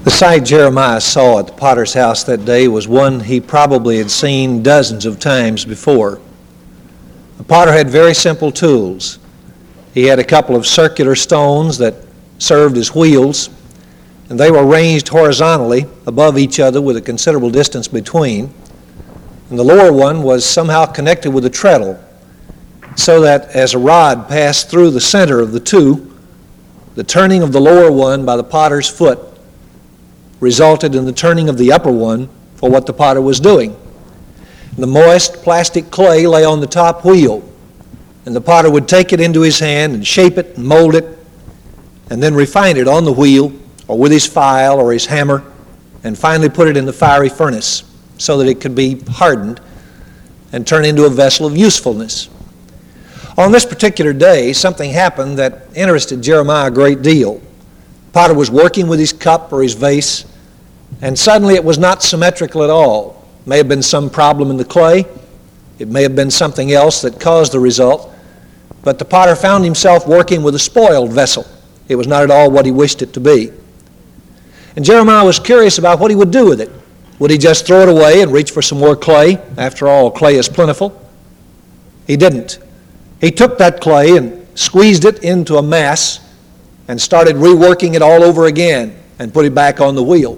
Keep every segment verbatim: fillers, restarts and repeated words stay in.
The sight Jeremiah saw at the potter's house that day was one he probably had seen dozens of times before. The potter had very simple tools. He had a couple of circular stones that served as wheels, and they were ranged horizontally above each other with a considerable distance between. And the lower one was somehow connected with a treadle, so that as a rod passed through the center of the two, the turning of the lower one by the potter's foot resulted in the turning of the upper one for what the potter was doing. The moist plastic clay lay on the top wheel, and the potter would take it into his hand and shape it and mold it, and then refine it on the wheel or with his file or his hammer, and finally put it in the fiery furnace so that it could be hardened and turn into a vessel of usefulness. On this particular day, something happened that interested Jeremiah a great deal. The potter was working with his cup or his vase, and suddenly it was not symmetrical at all. It may have been some problem in the clay. It may have been something else that caused the result. But the potter found himself working with a spoiled vessel. It was not at all what he wished it to be. And Jeremiah was curious about what he would do with it. Would he just throw it away and reach for some more clay? After all, clay is plentiful. He didn't. He took that clay and squeezed it into a mass and started reworking it all over again and put it back on the wheel.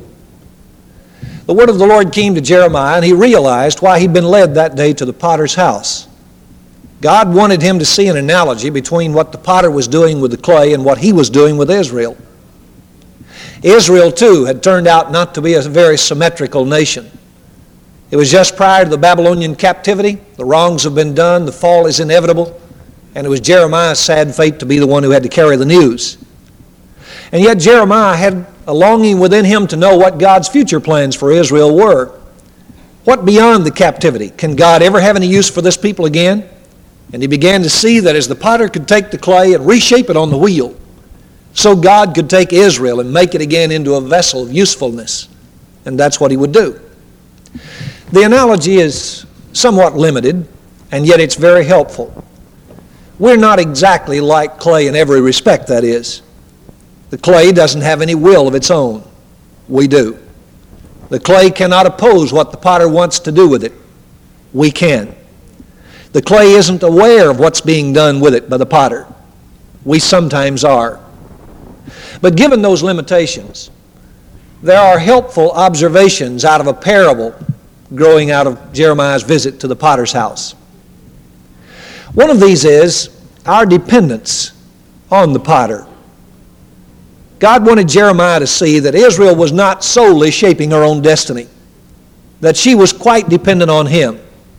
The word of the Lord came to Jeremiah, and he realized why he'd been led that day to the potter's house. God wanted him to see an analogy between what the potter was doing with the clay and what he was doing with Israel. Israel, too, had turned out not to be a very symmetrical nation. It was just prior to the Babylonian captivity. The wrongs have been done. The fall is inevitable. And it was Jeremiah's sad fate to be the one who had to carry the news. And yet Jeremiah had a longing within him to know what God's future plans for Israel were. What beyond the captivity? Can God ever have any use for this people again? And he began to see that as the potter could take the clay and reshape it on the wheel, so God could take Israel and make it again into a vessel of usefulness. And that's what he would do. The analogy is somewhat limited, and yet it's very helpful. We're not exactly like clay in every respect, that is. The clay doesn't have any will of its own. We do. The clay cannot oppose what the potter wants to do with it. We can. The clay isn't aware of what's being done with it by the potter. We sometimes are. But given those limitations, there are helpful observations out of a parable growing out of Jeremiah's visit to the potter's house. One of these is our dependence on the potter. God wanted Jeremiah to see that Israel was not solely shaping her own destiny, that she was quite dependent on him.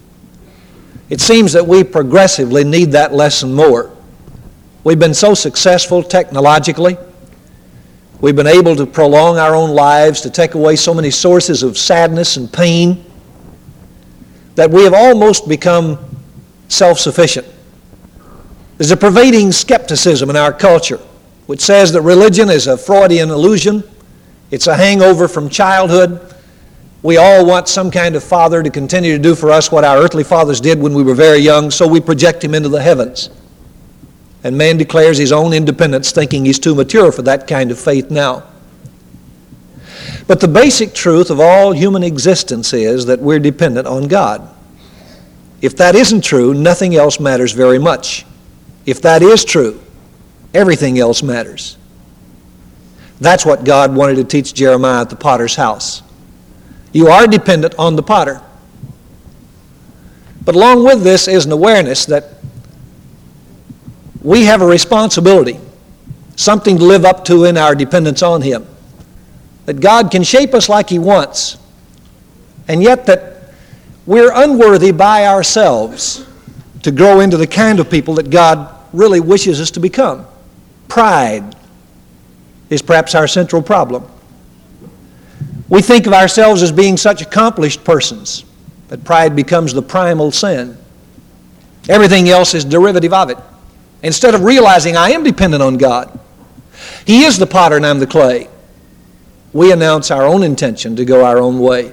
It seems that we progressively need that lesson more. We've been so successful technologically. We've been able to prolong our own lives, to take away so many sources of sadness and pain, that we have almost become self-sufficient. There's a pervading skepticism in our culture which says that religion is a Freudian illusion. It's a hangover from childhood. We all want some kind of father to continue to do for us what our earthly fathers did when we were very young, so we project him into the heavens. And man declares his own independence, thinking he's too mature for that kind of faith now. But the basic truth of all human existence is that we're dependent on God. If that isn't true, nothing else matters very much. If that is true, everything else matters. That's what God wanted to teach Jeremiah at the potter's house. You are dependent on the potter. But along with this is an awareness that we have a responsibility, something to live up to in our dependence on him. That God can shape us like he wants, and yet that we're unworthy by ourselves to grow into the kind of people that God really wishes us to become. Pride is perhaps our central problem. We think of ourselves as being such accomplished persons that pride becomes the primal sin. Everything else is derivative of it. Instead of realizing I am dependent on God, he is the potter and I'm the clay, we announce our own intention to go our own way.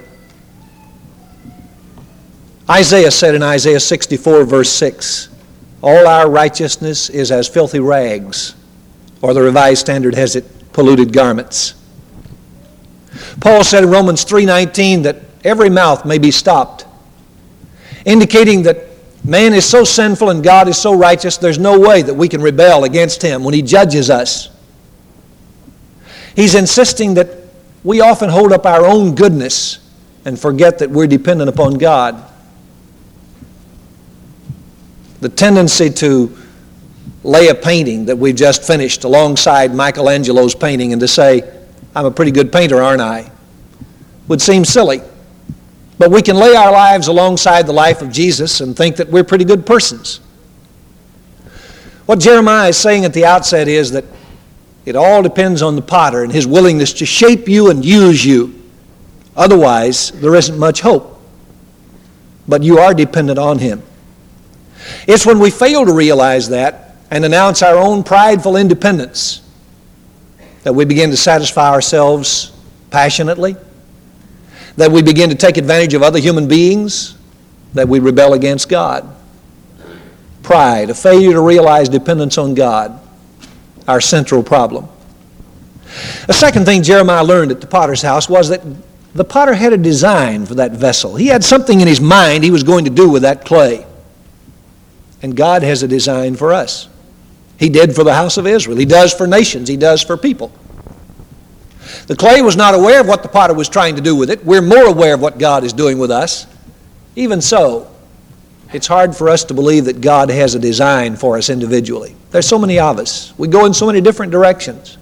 Isaiah said in Isaiah sixty-four, verse six, all our righteousness is as filthy rags, or the Revised Standard has it, polluted garments. Paul said in Romans three nineteen that every mouth may be stopped, indicating that man is so sinful and God is so righteous, there's no way that we can rebel against Him when He judges us. He's insisting that we often hold up our own goodness and forget that we're dependent upon God. The tendency to lay a painting that we've just finished alongside Michelangelo's painting and to say, I'm a pretty good painter, aren't I? Would seem silly. But we can lay our lives alongside the life of Jesus and think that we're pretty good persons. What Jeremiah is saying at the outset is that it all depends on the potter and his willingness to shape you and use you. Otherwise, there isn't much hope. But you are dependent on him. It's when we fail to realize that and announce our own prideful independence that we begin to satisfy ourselves passionately, that we begin to take advantage of other human beings, that we rebel against God. Pride, a failure to realize dependence on God, our central problem. A second thing Jeremiah learned at the potter's house was that the potter had a design for that vessel. He had something in his mind he was going to do with that clay. And God has a design for us. He did for the house of Israel. He does for nations. He does for people. The clay was not aware of what the potter was trying to do with it. We're more aware of what God is doing with us. Even so, it's hard for us to believe that God has a design for us individually. There's so many of us. We go in so many different directions.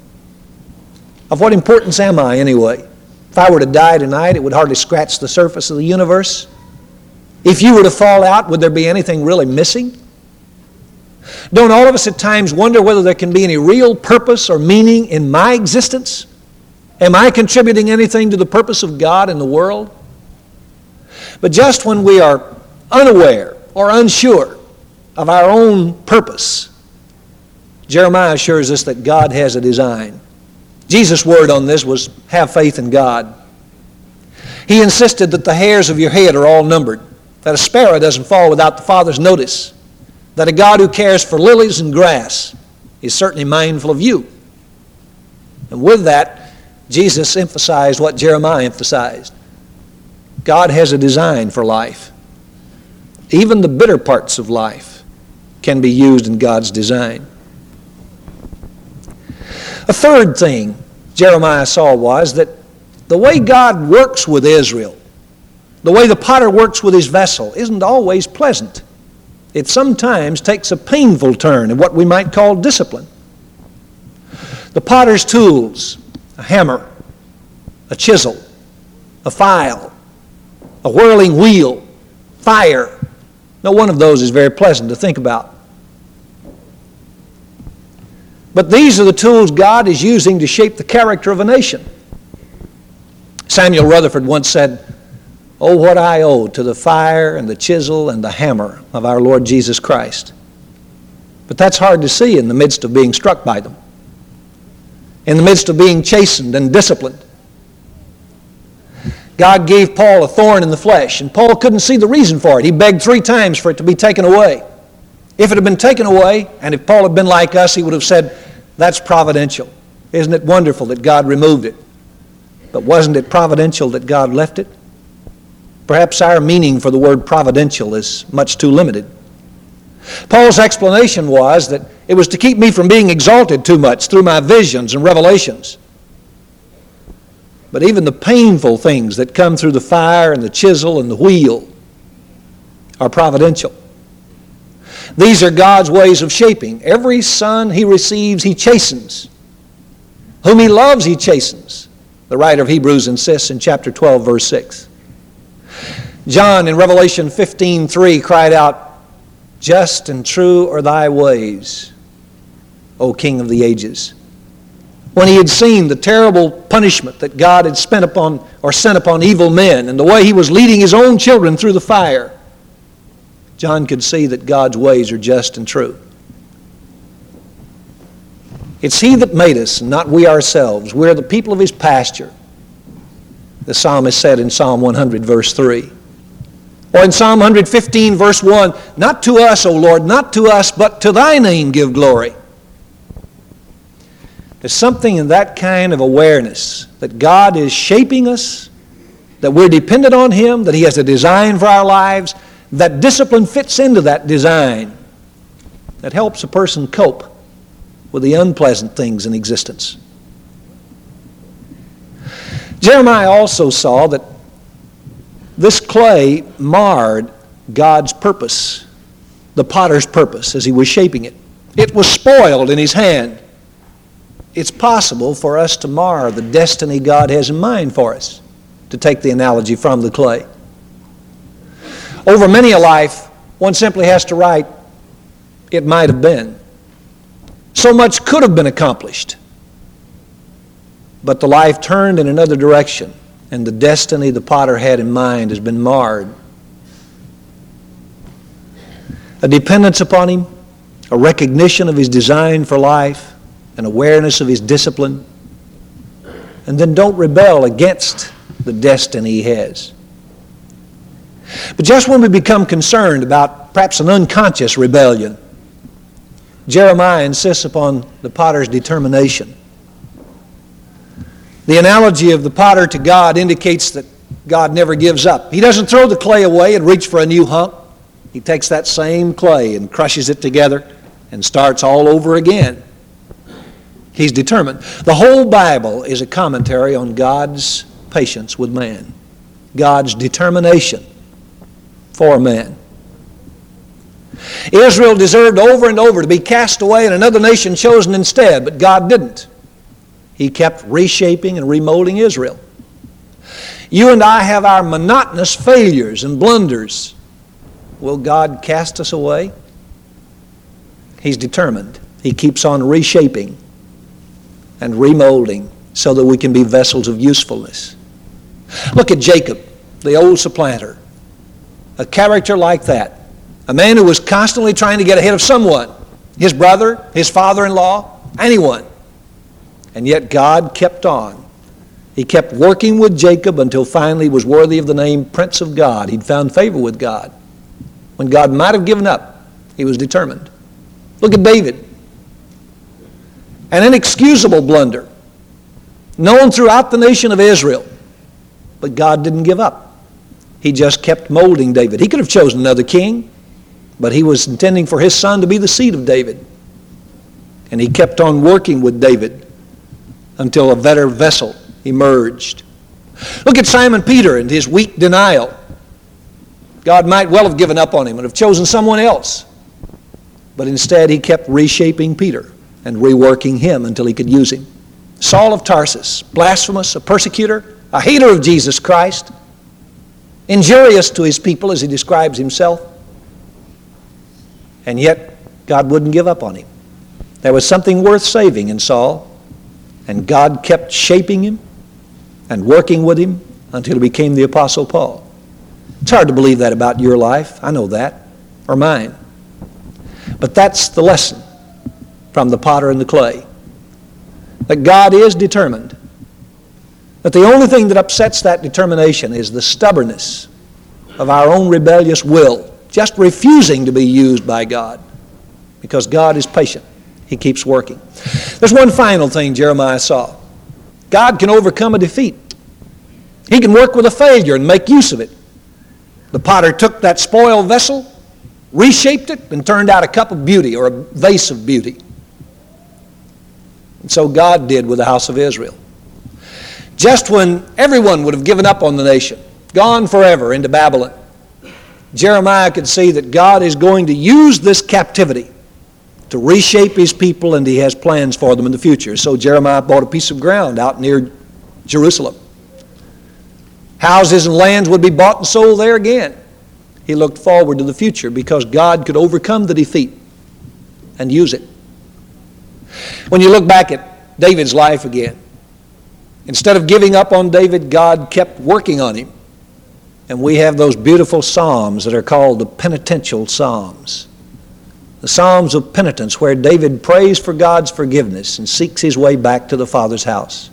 Of what importance am I anyway? If I were to die tonight, it would hardly scratch the surface of the universe. If you were to fall out, would there be anything really missing? Don't all of us at times wonder whether there can be any real purpose or meaning in my existence? Am I contributing anything to the purpose of God in the world? But just when we are unaware or unsure of our own purpose, Jeremiah assures us that God has a design. Jesus' word on this was, have faith in God. He insisted that the hairs of your head are all numbered, that a sparrow doesn't fall without the Father's notice, that a God who cares for lilies and grass is certainly mindful of you. And with that, Jesus emphasized what Jeremiah emphasized. God has a design for life. Even the bitter parts of life can be used in God's design. A third thing Jeremiah saw was that the way God works with Israel, the way the potter works with his vessel, isn't always pleasant. It sometimes takes a painful turn in what we might call discipline. The potter's tools, a hammer, a chisel, a file, a whirling wheel, fire. No one of those is very pleasant to think about. But these are the tools God is using to shape the character of a nation. Samuel Rutherford once said, "Oh, what I owe to the fire and the chisel and the hammer of our Lord Jesus Christ." But that's hard to see in the midst of being struck by them, in the midst of being chastened and disciplined. God gave Paul a thorn in the flesh, and Paul couldn't see the reason for it. He begged three times for it to be taken away. If it had been taken away, and if Paul had been like us, he would have said, "That's providential. Isn't it wonderful that God removed it?" But wasn't it providential that God left it? Perhaps our meaning for the word providential is much too limited. Paul's explanation was that it was to keep me from being exalted too much through my visions and revelations. But even the painful things that come through the fire and the chisel and the wheel are providential. These are God's ways of shaping. Every son he receives, he chastens. Whom he loves, he chastens. The writer of Hebrews insists in chapter twelve, verse six. John in Revelation fifteen three cried out, "Just and true are thy ways, O King of the ages." When he had seen the terrible punishment that God had spent upon or sent upon evil men and the way he was leading his own children through the fire, John could see that God's ways are just and true. It's he that made us, and not we ourselves. We're the people of his pasture. The psalmist said in Psalm one hundred, verse three. Or in Psalm one fifteen, verse one, "Not to us, O Lord, not to us, but to thy name give glory." There's something in that kind of awareness that God is shaping us, that we're dependent on Him, that He has a design for our lives, that discipline fits into that design, that helps a person cope with the unpleasant things in existence. Jeremiah also saw that this clay marred God's purpose, the potter's purpose, as he was shaping it. It was spoiled in his hand. It's possible for us to mar the destiny God has in mind for us, to take the analogy from the clay. Over many a life, one simply has to write, it might have been. So much could have been accomplished. But the life turned in another direction, and the destiny the potter had in mind has been marred. A dependence upon Him, a recognition of His design for life, an awareness of His discipline, and then don't rebel against the destiny He has. But just when we become concerned about perhaps an unconscious rebellion, Jeremiah insists upon the potter's determination. The analogy of the potter to God indicates that God never gives up. He doesn't throw the clay away and reach for a new hunk. He takes that same clay and crushes it together and starts all over again. He's determined. The whole Bible is a commentary on God's patience with man, God's determination for man. Israel deserved over and over to be cast away and another nation chosen instead, but God didn't. He kept reshaping and remolding Israel. You and I have our monotonous failures and blunders. Will God cast us away? He's determined. He keeps on reshaping and remolding so that we can be vessels of usefulness. Look at Jacob, the old supplanter. A character like that. A man who was constantly trying to get ahead of someone. His brother, his father-in-law, anyone. And yet God kept on. He kept working with Jacob until finally he was worthy of the name Prince of God. He'd found favor with God. When God might have given up, he was determined. Look at David. An inexcusable blunder, known throughout the nation of Israel. But God didn't give up. He just kept molding David. He could have chosen another king, but he was intending for his son to be the seed of David. And he kept on working with David until a better vessel emerged. Look at Simon Peter and his weak denial. God might well have given up on him and have chosen someone else. But instead he kept reshaping Peter and reworking him until he could use him. Saul of Tarsus, blasphemous, a persecutor, a hater of Jesus Christ, injurious to his people as he describes himself. And yet God wouldn't give up on him. There was something worth saving in Saul, and God kept shaping him and working with him until he became the Apostle Paul. It's hard to believe that about your life. I know that, or mine. But that's the lesson from the potter and the clay. That God is determined. That the only thing that upsets that determination is the stubbornness of our own rebellious will, just refusing to be used by God. Because God is patient. He keeps working. There's one final thing Jeremiah saw. God can overcome a defeat. He can work with a failure and make use of it. The potter took that spoiled vessel, reshaped it, and turned out a cup of beauty or a vase of beauty. And so God did with the house of Israel. Just when everyone would have given up on the nation, gone forever into Babylon, Jeremiah could see that God is going to use this captivity to reshape his people, and he has plans for them in the future. So Jeremiah bought a piece of ground out near Jerusalem. Houses and lands would be bought and sold there again. He looked forward to the future because God could overcome the defeat and use it. When you look back at David's life again, instead of giving up on David, God kept working on him. And we have those beautiful psalms that are called the penitential psalms. The Psalms of Penitence, where David prays for God's forgiveness and seeks his way back to the Father's house.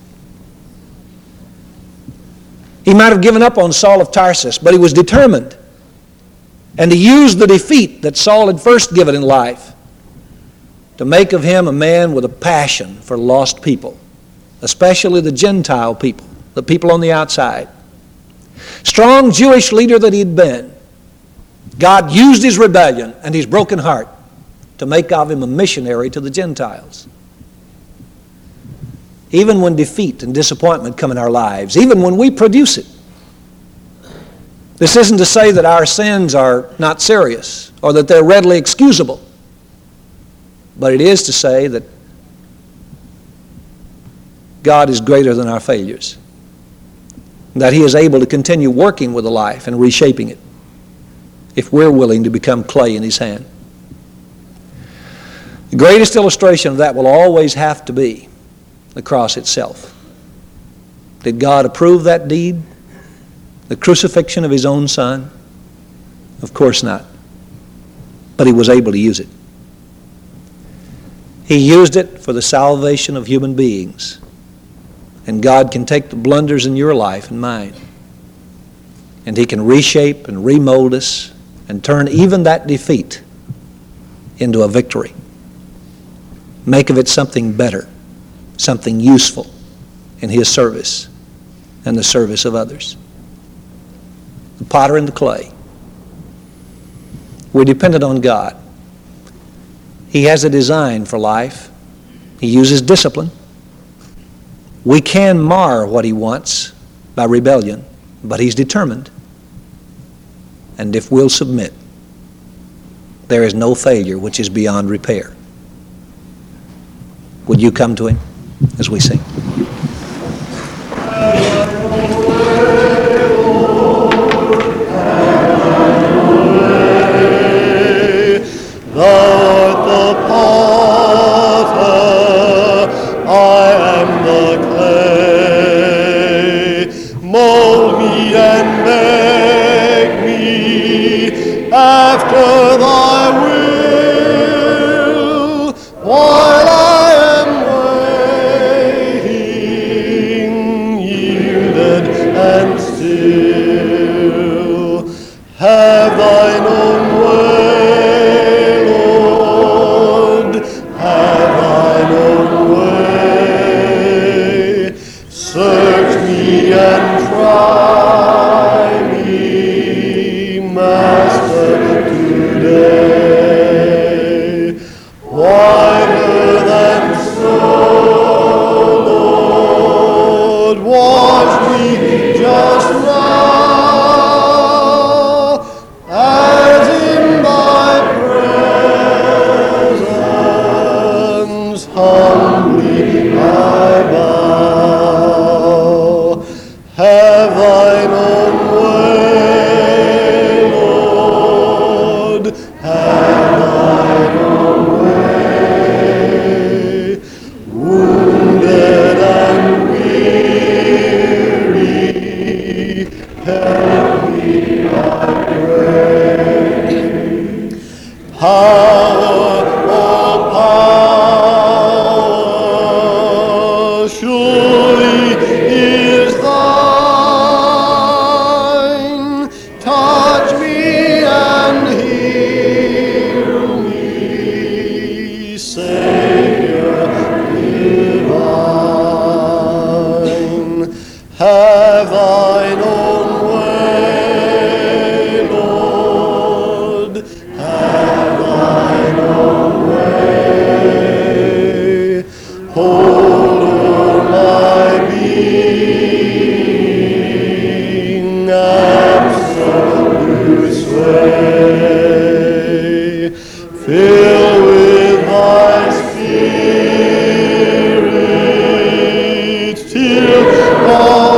He might have given up on Saul of Tarsus, but he was determined. And he used the defeat that Saul had first given in life to make of him a man with a passion for lost people, especially the Gentile people, the people on the outside. Strong Jewish leader that he'd been, God used his rebellion and his broken heart to make of him a missionary to the Gentiles. Even when defeat and disappointment come in our lives, even when we produce it. This isn't to say that our sins are not serious or that they're readily excusable, but it is to say that God is greater than our failures, that he is able to continue working with a life and reshaping it if we're willing to become clay in his hand. The greatest illustration of that will always have to be the cross itself. Did God approve that deed? The crucifixion of his own son? Of course not. But he was able to use it. He used it for the salvation of human beings. And God can take the blunders in your life and mine, and he can reshape and remold us and turn even that defeat into a victory. Make of it something better, something useful in his service and the service of others. The potter and the clay. We're dependent on God. He has a design for life. He uses discipline. We can mar what he wants by rebellion, but he's determined. And if we'll submit, there is no failure which is beyond repair. Would you come to him as we sing? After thy will, while I am waiting, yielded and still, have thine own way, Lord, have thine own way. Search me and try me, Master, today. Whiter than snow, Lord, wash me just now, as in thy presence humbly I bow. Have thine own way, Lord, have thine own way. Wounded and weary, help me, I pray. Power, oh power, surely is thine. Touch me and heal me, Savior divine. Have thine own way, Lord, have thine own way. Hold o'er my being absolute sway. Fill with thy spirit till all